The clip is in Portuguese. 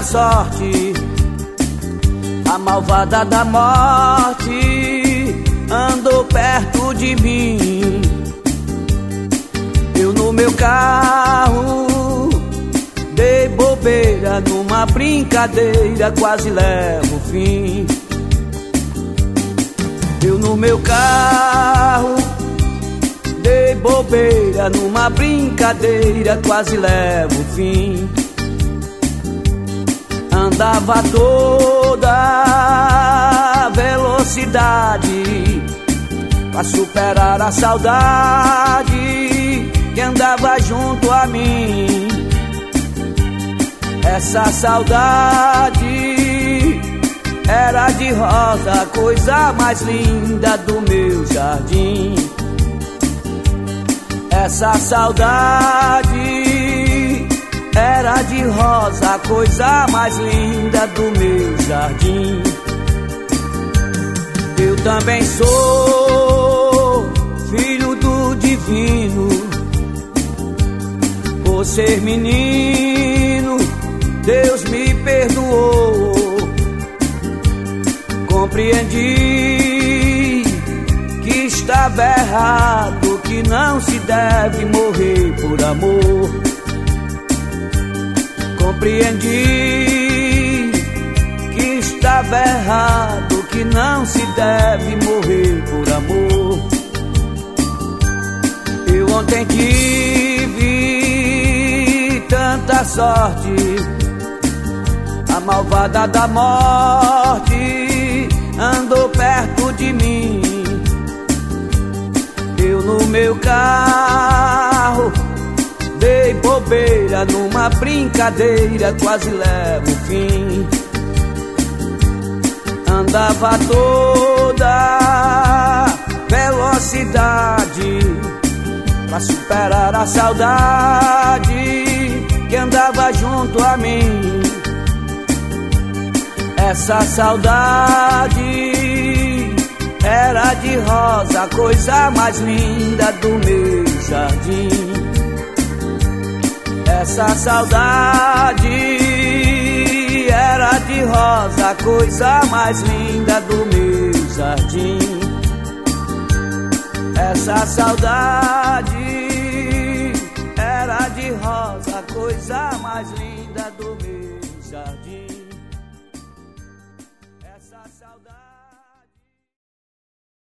tanta sorte, a malvada da morte andou perto de mim. Eu no meu carro dei bobeira, numa brincadeira quase levo o fim. Eu no meu carro dei bobeira, numa brincadeira quase levo o fim. Andava toda velocidade pra superar a saudade que andava junto a mim. Essa saudade era de rosa, a coisa mais linda do meu jardim. Essa saudade era de rosa, a coisa mais linda do meu jardim. Eu também sou filho do divino, por ser menino Deus me perdoou. Compreendi que estava errado, que não se deve morrer por amor. Compreendi que estava errado, que não se deve morrer por amor. Eu ontem tive tanta sorte, a malvada da morte andou perto de mim. Eu no meu carro dei bobeira, numa brincadeira quase levo o fim. Andava toda velocidade pra superar a saudade que andava junto a mim. Essa saudade era de rosa, a coisa mais linda do meu jardim. Essa saudade era de rosa, a coisa mais linda do meu jardim. Essa saudade era de rosa, a coisa mais linda do meu jardim. Essa saudade